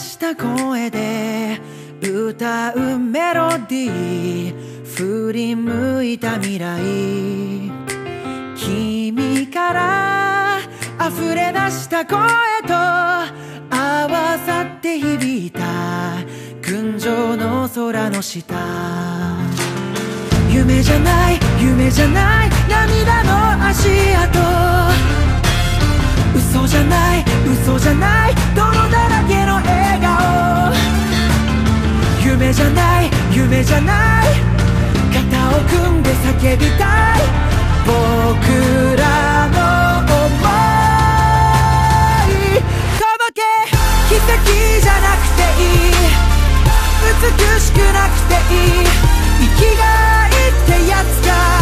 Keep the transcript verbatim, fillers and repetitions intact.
した声で歌うメロディー、振り向いた未来、君から溢れ出した声と合わさって響いた群青の空の下。夢じゃない夢じゃない涙の足跡、嘘じゃない嘘じゃない泥だらけの笑顔。夢じゃない夢じゃない肩を組んで叫びたい僕らの想い。届け奇跡じゃなくていい、美しくなくていい、生きがいってやつが